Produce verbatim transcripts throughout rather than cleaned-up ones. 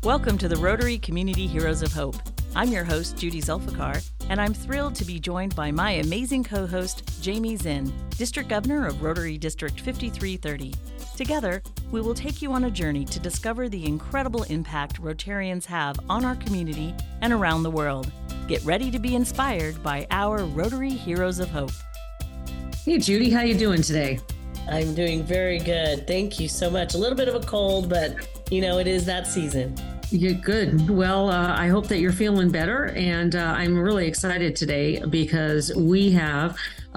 Welcome to the Rotary Community Heroes of Hope. I'm your host, Judy Zulfikar, and I'm thrilled to be joined by my amazing co-host, Jamie Zinn, District Governor of Rotary District fifty-three thirty. Together, we will take you on a journey to discover the incredible impact Rotarians have on our community and around the world. Get ready to be inspired by our Rotary Heroes of Hope. Hey, Judy, how you doing today? I'm doing very good. Thank you so much. A little bit of a cold, but you know, it is that season. You're good. Well, uh, I hope that you're feeling better. And uh, I'm really excited today because we have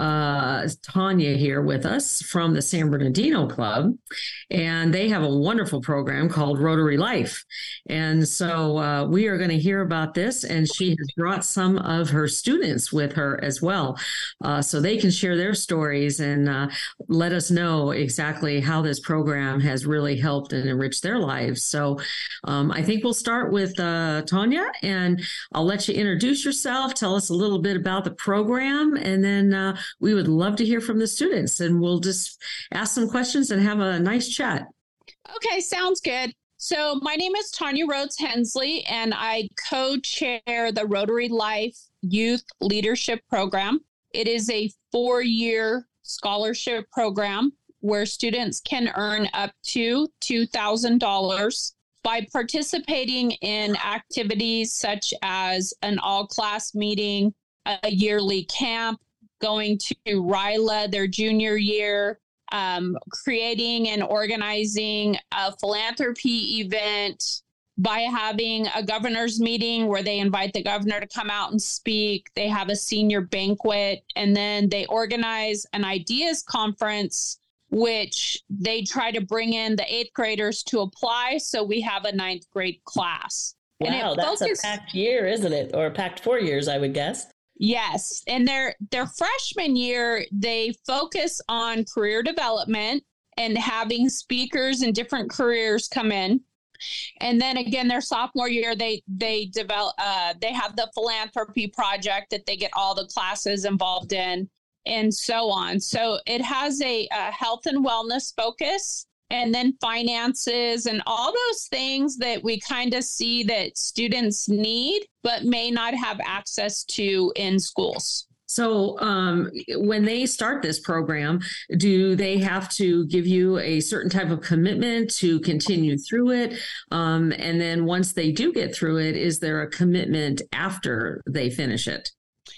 uh, Tanya here with us from the San Bernardino Club. And they have a wonderful program called Rotary Life. And so uh, we are going to hear about this. And she has brought some of her students with her as well. Uh, so they can share their stories and uh, let us know exactly how this program has really helped and enriched their lives. So um, I think we'll start with uh, Tanya, and I'll let you introduce yourself, tell us a little bit about the program, and then uh, we would love to hear from the students, and we'll just ask some questions and have a nice chat. Okay, sounds good. So my name is Tanya Rhodes Hensley, and I co-chair the Rotary Life Youth Leadership Program. It is a four-year scholarship program where students can earn up to two thousand dollars by participating in activities such as an all-class meeting, a yearly camp, going to R I L A their junior year, um, creating and organizing a philanthropy event, by having a governor's meeting where they invite the governor to come out and speak. They have a senior banquet, and then they organize an ideas conference, which they try to bring in the eighth graders to apply. So we have a ninth grade class. Wow, that's focus- a packed year, isn't it? Or packed four years, I would guess. Yes. And their their freshman year, they focus on career development and having speakers in different careers come in. And then again, their sophomore year, they they develop uh, they have the philanthropy project that they get all the classes involved in, and so on. So it has a, a health and wellness focus, and then finances and all those things that we kind of see that students need, but may not have access to in schools. So um, when they start this program, do they have to give you a certain type of commitment to continue through it? Um, and then once they do get through it, is there a commitment after they finish it?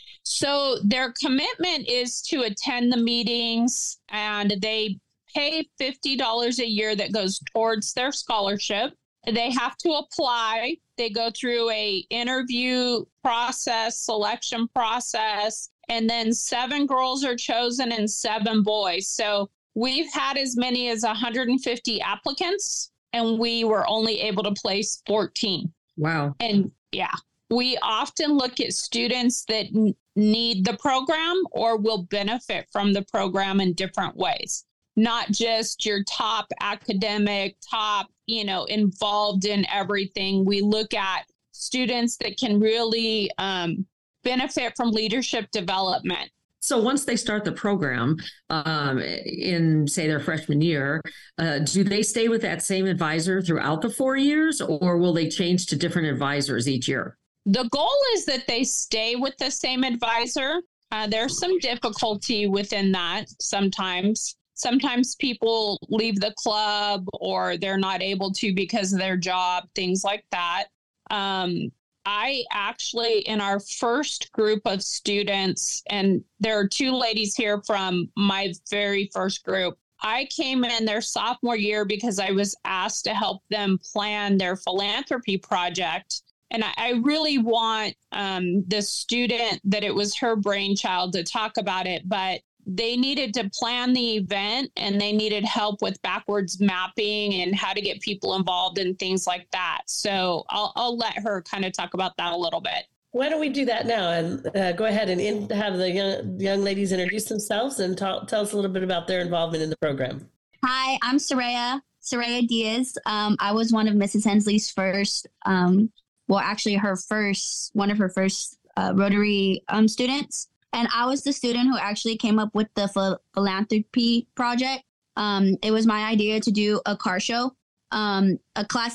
So their commitment is to attend the meetings, and they pay fifty dollars a year that goes towards their scholarship. They have to apply. They go through a interview process, selection process, and then seven girls are chosen and seven boys. So we've had as many as one hundred fifty applicants, and we were only able to place fourteen. Wow. And yeah, we often look at students that n- need the program or will benefit from the program in different ways. Not just your top academic, top, you know, involved in everything. We look at students that can really um, benefit from leadership development. So once they start the program um, in, say, their freshman year, uh, do they stay with that same advisor throughout the four years, or will they change to different advisors each year? The goal is that they stay with the same advisor. Uh, there's some difficulty within that sometimes. Sometimes people leave the club or they're not able to because of their job, things like that. Um, I actually, in our first group of students, and there are two ladies here from my very first group, I came in their sophomore year because I was asked to help them plan their philanthropy project. And I, I really want um, the student that it was her brainchild to talk about it, but they needed to plan the event and they needed help with backwards mapping and how to get people involved and things like that. So I'll, I'll let her kind of talk about that a little bit. Why don't we do that now and uh, go ahead and in, have the young, young ladies introduce themselves and talk, tell us a little bit about their involvement in the program. Hi, I'm Soraya, Soraya Diaz. Um, I was one of Missus Hensley's first, um, well, actually her first, one of her first uh, Rotary um, students. And I was the student who actually came up with the ph- philanthropy project. Um, it was my idea to do a car show, um, a classic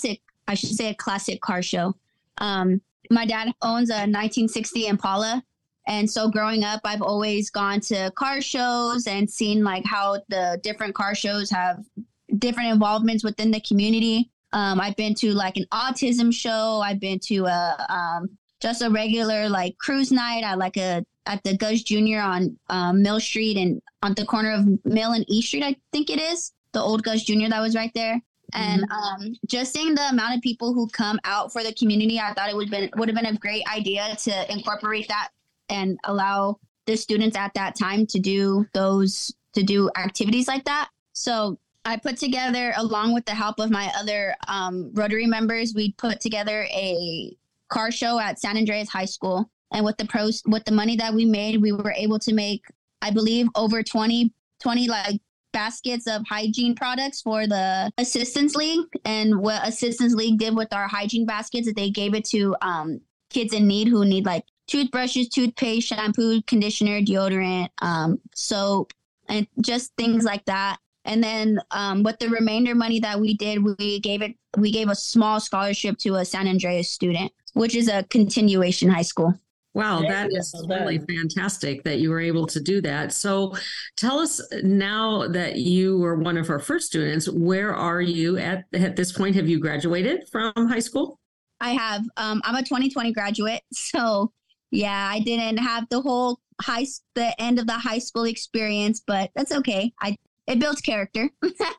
I should say a classic car show. Um, my dad owns a nineteen sixty Impala. And so growing up, I've always gone to car shows and seen like how the different car shows have different involvements within the community. Um, I've been to like an autism show. I've been to a um, just a regular like cruise night at like a at the Gus Junior on um, Mill Street and on the corner of Mill and E Street, I think it is the old Gus Junior that was right there. And mm-hmm. um, just seeing the amount of people who come out for the community, I thought it would been would have been a great idea to incorporate that and allow the students at that time to do those, to do activities like that. So I put together, along with the help of my other um, Rotary members, we put together a car show at San Andreas High School. And with the pros, with the money that we made, we were able to make, I believe, over twenty, twenty like baskets of hygiene products for the Assistance League. And what Assistance League did with our hygiene baskets is they gave it to um, kids in need who need like toothbrushes, toothpaste, shampoo, conditioner, deodorant, um, soap, and just things like that. And then um, with the remainder money that we did, we gave it, we gave a small scholarship to a San Andreas student, which is a continuation high school. Wow, that is really fantastic that you were able to do that. So tell us now that you were one of our first students, where are you at, at this point? Have you graduated from high school? I have. Um, I'm a twenty twenty graduate. So yeah, I didn't have the whole high, the end of the high school experience, but that's okay. I It builds character.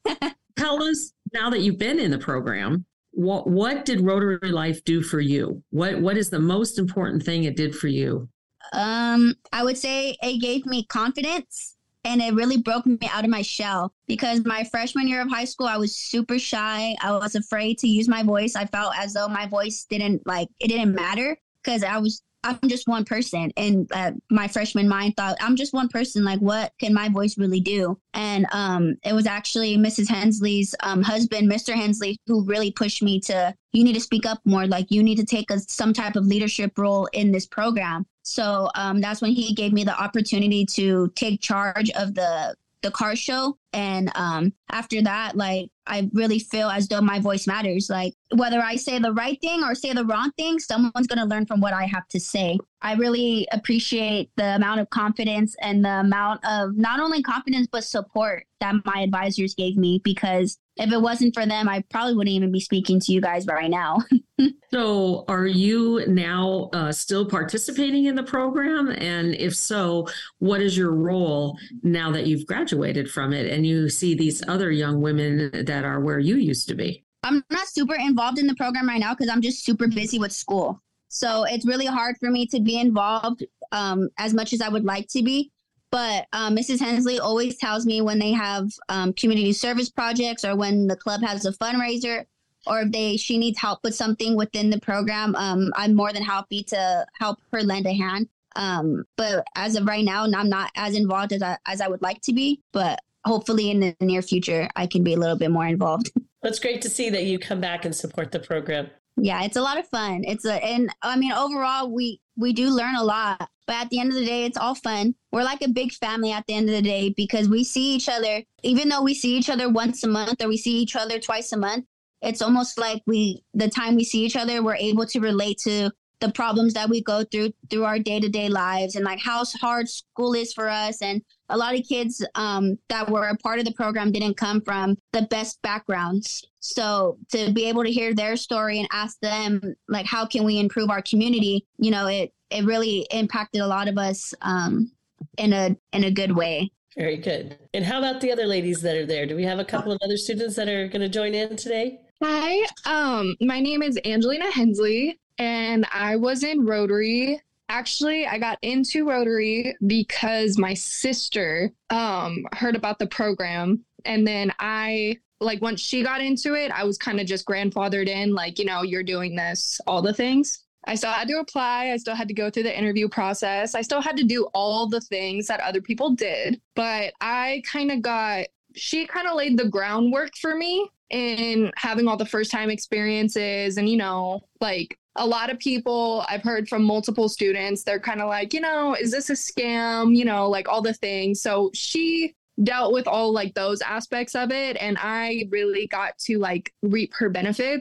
Tell us, now that you've been in the program, what what did Rotary Life do for you? What What is the most important thing it did for you? Um, I would say it gave me confidence, and it really broke me out of my shell, because my freshman year of high school, I was super shy. I was afraid to use my voice. I felt as though my voice didn't like, it didn't matter, because I was I'm just one person. And uh, my freshman mind thought, I'm just one person. Like, what can my voice really do? And um, it was actually Missus Hensley's um, husband, Mister Hensley, who really pushed me to, you need to speak up more. Like, you need to take a, some type of leadership role in this program. So um, that's when he gave me the opportunity to take charge of the the car show. And um, after that, like, I really feel as though my voice matters. Like, whether I say the right thing or say the wrong thing, someone's going to learn from what I have to say. I really appreciate the amount of confidence and the amount of not only confidence, but support that my advisors gave me, because if it wasn't for them, I probably wouldn't even be speaking to you guys right now. So are you now uh, still participating in the program? And if so, what is your role now that you've graduated from it and you see these other young women that are where you used to be? I'm not super involved in the program right now because I'm just super busy with school. So it's really hard for me to be involved um, as much as I would like to be. But um, Missus Hensley always tells me when they have um, community service projects, or when the club has a fundraiser, or if they she needs help with something within the program, um, I'm more than happy to help her lend a hand. Um, but as of right now, I'm not as involved as I, as I would like to be. But hopefully in the near future, I can be a little bit more involved. It's great to see that you come back and support the program. Yeah, it's a lot of fun. It's a, and I mean, overall, we, we do learn a lot, but at the end of the day, it's all fun. We're like a big family at the end of the day, because we see each other, even though we see each other once a month, or we see each other twice a month. It's almost like we, the time we see each other, we're able to relate to the problems that we go through, through our day-to-day lives, and like how hard school is for us. And a lot of kids um, that were a part of the program didn't come from the best backgrounds. So to be able to hear their story and ask them, like, how can we improve our community? You know, it, it really impacted a lot of us um, in a, in a good way. Very good. And how about the other ladies that are there? Do we have a couple of other students that are going to join in today? Hi, um, my name is Angelina Hensley, and I was in Rotary. Actually, I got into Rotary because my sister um, heard about the program. And then I, like, once she got into it, I was kind of just grandfathered in, like, you know, you're doing this, all the things. I still had to apply. I still had to go through the interview process. I still had to do all the things that other people did. But I kind of got, she kind of laid the groundwork for me in having all the first time experiences. And, you know, like, a lot of people I've heard from multiple students, they're kind of like, you know, is this a scam? You know, like all the things. So she dealt with all like those aspects of it. And I really got to like reap her benefits.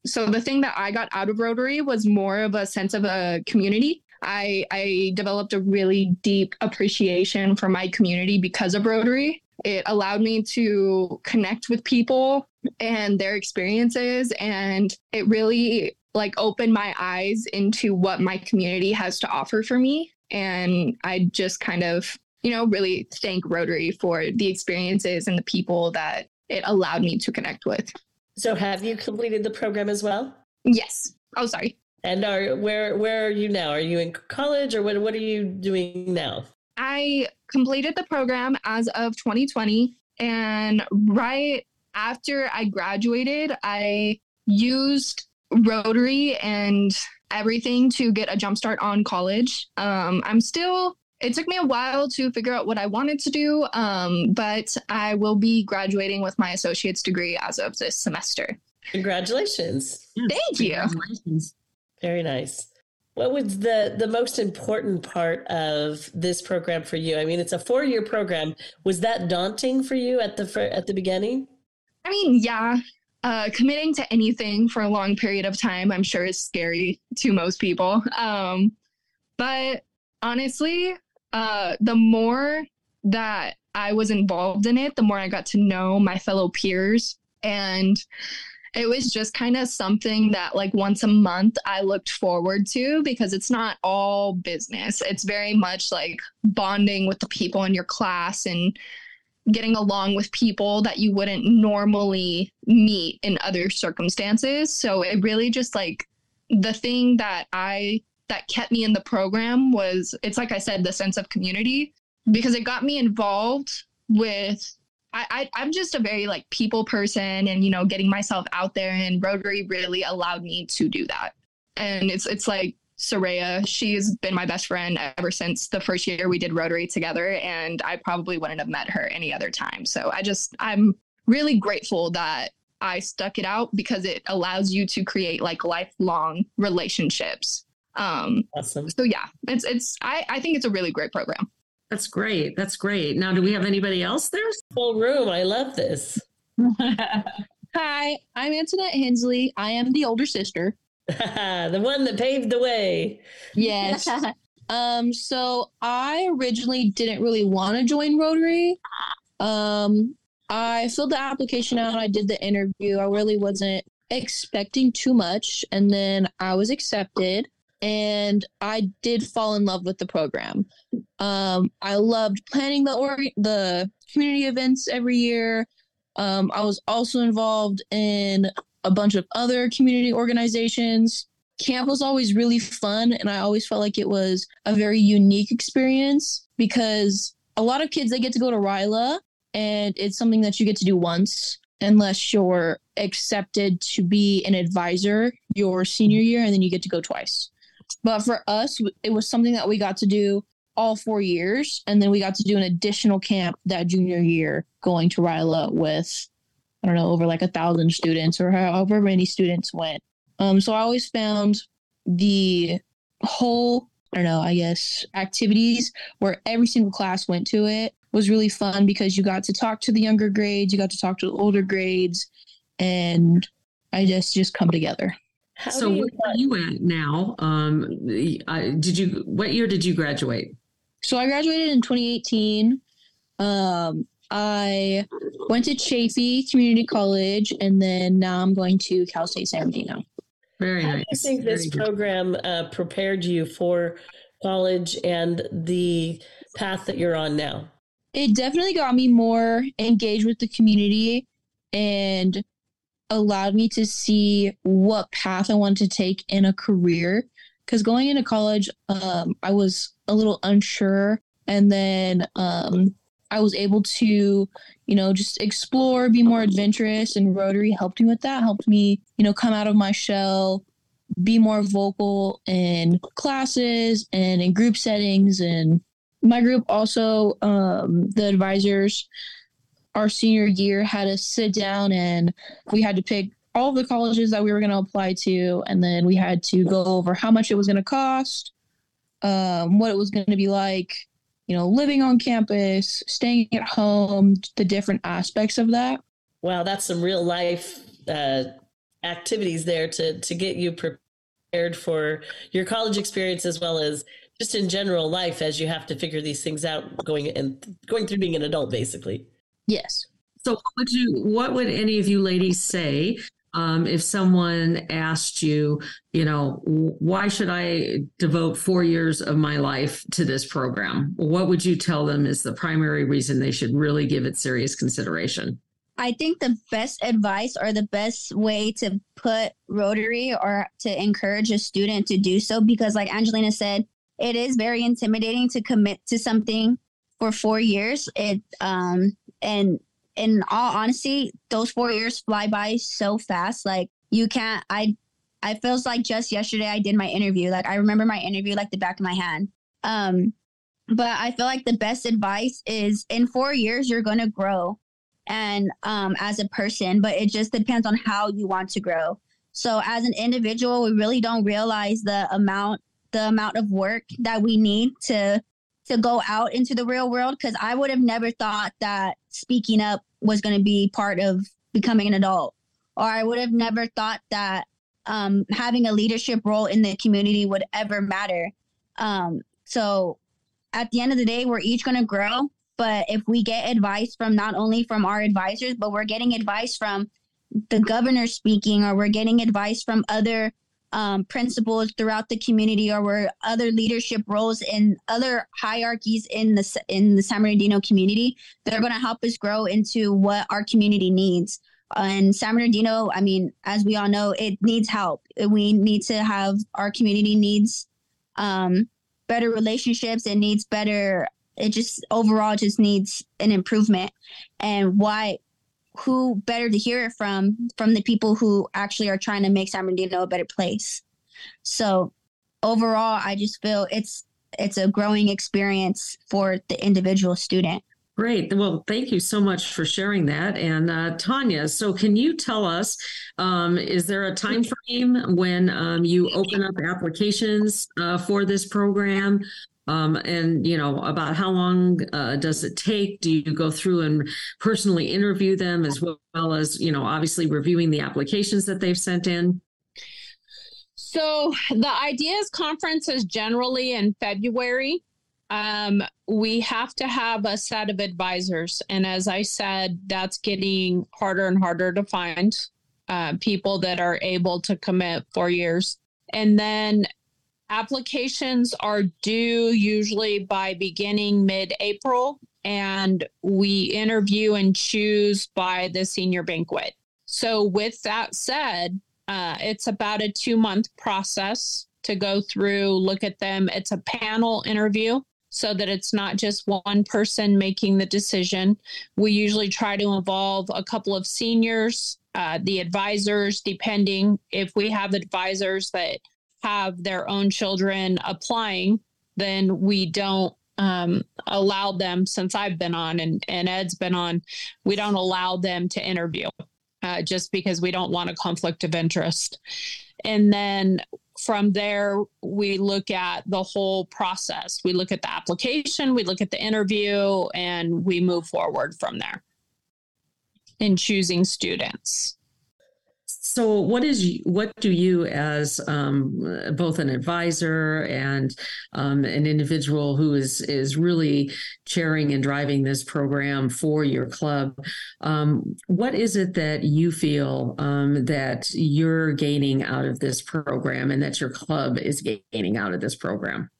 so the thing that I got out of Rotary was more of a sense of a community. I, I developed a really deep appreciation for my community because of Rotary. It allowed me to connect with people and their experiences, and it really like opened my eyes into what my community has to offer for me. And I just kind of, you know, really thank Rotary for the experiences and the people that it allowed me to connect with. So have you completed the program as well? Yes. Oh, sorry. And are where where are you now? Are you in college, or what what are you doing now? I completed the program as of twenty twenty, and right after I graduated, I used Rotary and everything to get a jumpstart on college. Um, I'm still, it took me a while to figure out what I wanted to do, um, but I will be graduating with my associate's degree as of this semester. Congratulations. Thank you. Congratulations. Very nice. What was the, the most important part of this program for you? I mean, it's a four-year program. Was that daunting for you at the at the beginning? I mean, yeah. Uh, committing to anything for a long period of time, I'm sure, is scary to most people. Um, but honestly, uh, the more that I was involved in it, the more I got to know my fellow peers. And it was just kind of something that like once a month I looked forward to, because it's not all business. It's very much like bonding with the people in your class and getting along with people that you wouldn't normally meet in other circumstances. So it really just like the thing that I that kept me in the program was, it's like I said, the sense of community, because it got me involved with I, I, I'm just a very like people person, and, you know, getting myself out there, and Rotary really allowed me to do that. And it's it's like Soraya, she's been my best friend ever since the first year we did Rotary together, and I probably wouldn't have met her any other time. So I just, I'm really grateful that I stuck it out, because it allows you to create like lifelong relationships. Um, awesome. So yeah, it's, it's, I, I think it's a really great program. That's great. That's great. Now, do we have anybody else there? Full room. I love this. Hi, I'm Antoinette Hensley. I am the older sister. The one that paved the way. Yes. um, so I originally didn't really want to join Rotary. Um, I filled the application out. I did the interview. I really wasn't expecting too much. And then I was accepted, and I did fall in love with the program. Um, I loved planning the or- the community events every year. Um, I was also involved in a bunch of other community organizations. Camp was always really fun, and I always felt like it was a very unique experience, because a lot of kids, they get to go to RILA, and it's something that you get to do once, unless you're accepted to be an advisor your senior year, and then you get to go twice. But for us, it was something that we got to do all four years, and then we got to do an additional camp that junior year, going to RILA with, I don't know, over like a thousand students, or however many students went. Um, so I always found the whole, I don't know, I guess, activities where every single class went to it was really fun, because you got to talk to the younger grades, you got to talk to the older grades, and I just just come together. How So do where are you at now? Um, I, did you? What year did you graduate? So I graduated in twenty eighteen. Um, I went to Chaffey Community College, and then now I'm going to Cal State San Bernardino. Very How nice. do you think this Very good. program uh, prepared you for college and the path that you're on now? It definitely got me more engaged with the community, and allowed me to see what path I wanted to take in a career. Because going into college, um, I was a little unsure, and then um, I was able to, you know, just explore, be more adventurous, and Rotary helped me with that, helped me, you know, come out of my shell, be more vocal in classes and in group settings. And my group also, um, the advisors, our senior year had us sit down, and we had to pick all of the colleges that we were going to apply to, and then we had to go over how much it was going to cost, um, what it was going to be like, you know, living on campus, staying at home, the different aspects of that. Wow, that's some real life uh, activities there to to get you prepared for your college experience as well as just in general life as you have to figure these things out going and going through being an adult, basically. Yes. So what would you, what would any of you ladies say um, if someone asked you, you know, why should I devote four years of my life to this program? What would you tell them is the primary reason they should really give it serious consideration? I think the best advice or the best way to put Rotary or to encourage a student to do so, because like Angelina said, it is very intimidating to commit to something for four years. It um, and in all honesty, those four years fly by so fast. Like you can't. I I feels like just yesterday I did my interview. Like I remember my interview like the back of my hand. Um, but I feel like the best advice is in four years you're going to grow, and um, as a person. But it just depends on how you want to grow. So as an individual, we really don't realize the amount. the amount of work that we need to to go out into the real world. Because I would have never thought that speaking up was going to be part of becoming an adult. Or I would have never thought that um, having a leadership role in the community would ever matter. Um, so at the end of the day, we're each going to grow. But if we get advice from not only from our advisors, but we're getting advice from the governor speaking, or we're getting advice from other Um, principals throughout the community, or were other leadership roles in other hierarchies in the in the San Bernardino community, they're going to help us grow into what our community needs. Uh, and San Bernardino, I mean, as we all know, it needs help. We need to have, our community needs um, better relationships. It needs better, it just overall just needs an improvement. And why? Who better to hear it from, from the people who actually are trying to make San Bernardino a better place. So overall, I just feel it's, it's a growing experience for the individual student. Great. Well, thank you so much for sharing that. And uh, Tanya, so can you tell us, um, is there a time frame when um, you open up applications uh, for this program? Um, and, you know, about how long uh, does it take? Do you go through and personally interview them, as well as, you know, obviously reviewing the applications that they've sent in? So the Ideas Conference is generally in February. Um, we have to have a set of advisors. And as I said, that's getting harder and harder to find uh, people that are able to commit four years. And then applications are due usually by beginning mid-April, and we interview and choose by the senior banquet. So with that said, uh, it's about a two-month process to go through, look at them. It's a panel interview so that it's not just one person making the decision. We usually try to involve a couple of seniors, uh, the advisors, depending if we have advisors that have their own children applying, then we don't um, allow them, since I've been on and, and Ed's been on, we don't allow them to interview uh, just because we don't want a conflict of interest. And then from there, we look at the whole process. We look at the application, we look at the interview, and we move forward from there in choosing students. So what is what do you, as um, both an advisor and um, an individual who is is really chairing and driving this program for your club, um, what is it that you feel um, that you're gaining out of this program and that your club is gaining out of this program?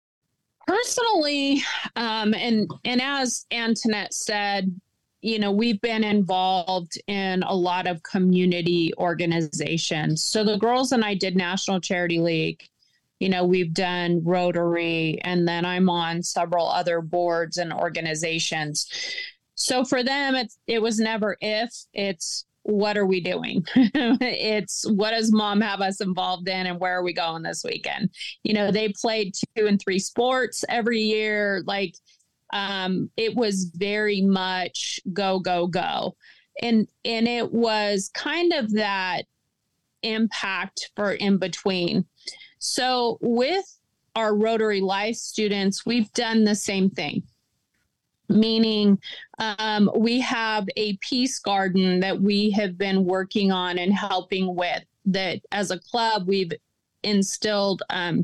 Personally, um, and and as Antoinette said, you know, we've been involved in a lot of community organizations. So the girls and I did National Charity League. You know, we've done Rotary, and then I'm on several other boards and organizations. So for them, it's, it was never if, it's what are we doing? It's what does mom have us involved in, and where are we going this weekend? You know, they played two and three sports every year. Like, Um, it was very much go, go, go. And, and it was kind of that impact for in between. So with our Rotary Life students, we've done the same thing. meaning um, we have a peace garden that we have been working on and helping with, that as a club, we've instilled um,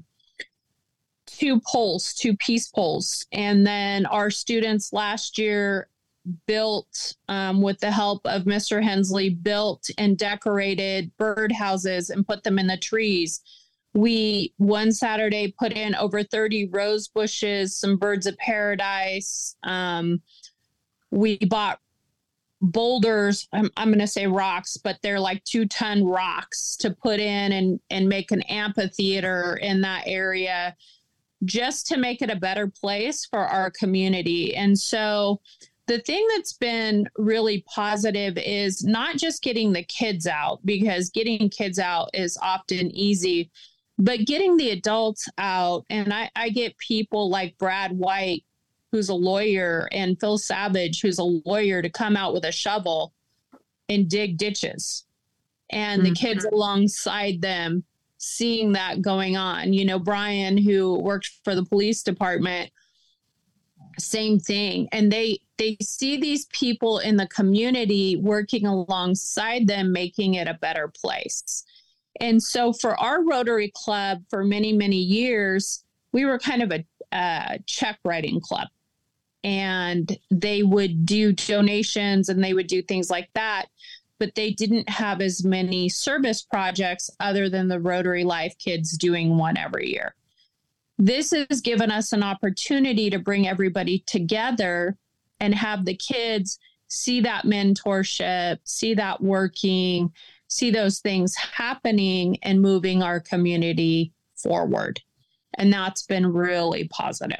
two poles, two peace poles. And then our students last year built, um, with the help of Mister Hensley, built and decorated birdhouses and put them in the trees. We, one Saturday, put in over thirty rose bushes, some birds of paradise. Um, we bought boulders, I'm, I'm going to say rocks, but they're like two ton rocks to put in and, and make an amphitheater in that area, just to make it a better place for our community. And so the thing that's been really positive is not just getting the kids out, because getting kids out is often easy, but getting the adults out. And I, I get people like Brad White, who's a lawyer, and Phil Savage, who's a lawyer, to come out with a shovel and dig ditches. And mm-hmm. the kids alongside them, seeing that going on. You know, Brian, who worked for the police department, same thing. And they they see these people in the community working alongside them, making it a better place. And so for our Rotary Club, for many, many years, we were kind of a, a check writing club. And they would do donations and they would do things like that, but they didn't have as many service projects other than the Rotary Life Kids doing one every year. This has given us an opportunity to bring everybody together and have the kids see that mentorship, see that working, see those things happening and moving our community forward. And that's been really positive.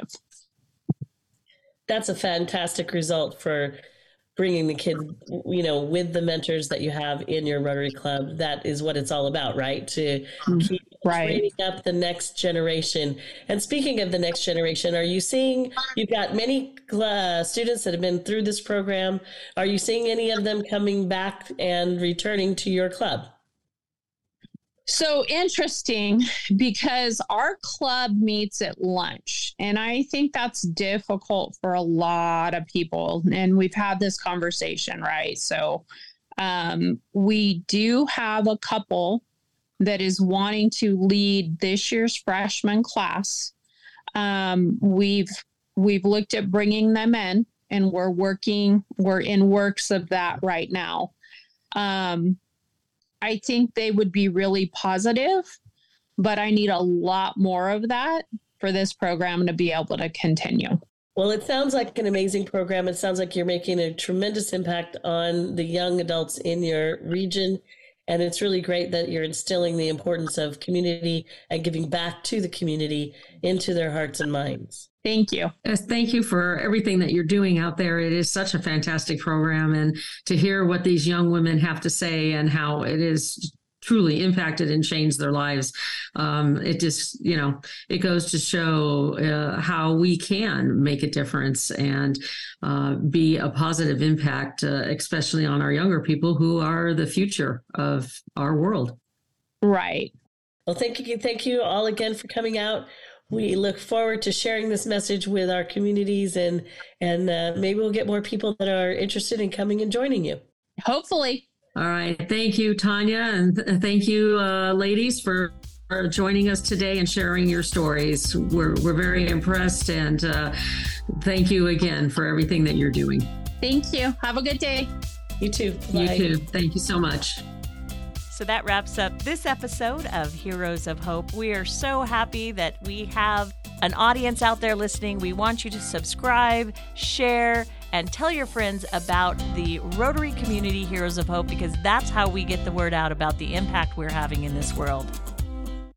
That's a fantastic result for bringing the kids, you know, with the mentors that you have in your Rotary Club. That is what it's all about, right? To keep right. training up the next generation. And speaking of the next generation, are you seeing, you've got many uh, students that have been through this program. Are you seeing any of them coming back and returning to your club? So interesting, because our club meets at lunch, and I think that's difficult for a lot of people. And we've had this conversation, right? So um, we do have a couple that is wanting to lead this year's freshman class. Um, we've we've looked at bringing them in, and we're working, we're in works of that right now. Um, I think they would be really positive, but I need a lot more of that for this program to be able to continue. Well, it sounds like an amazing program. It sounds like you're making a tremendous impact on the young adults in your region. And it's really great that you're instilling the importance of community and giving back to the community into their hearts and minds. Thank you. Yes, thank you for everything that you're doing out there. It is such a fantastic program. And to hear what these young women have to say and how it is truly impacted and changed their lives. Um, it just, you know, it goes to show uh, how we can make a difference and uh, be a positive impact, uh, especially on our younger people who are the future of our world. Right. Well, thank you. Thank you all again for coming out. We look forward to sharing this message with our communities, and, and uh, maybe we'll get more people that are interested in coming and joining you. Hopefully. All right. Thank you, Tanya. And th- thank you, uh, ladies, for, for joining us today and sharing your stories. We're, we're very impressed. And uh, thank you again for everything that you're doing. Thank you. Have a good day. You too. Bye. You too. Thank you so much. So that wraps up this episode of Heroes of Hope. We are so happy that we have an audience out there listening. We want you to subscribe, share, and tell your friends about the Rotary Community Heroes of Hope, because that's how we get the word out about the impact we're having in this world.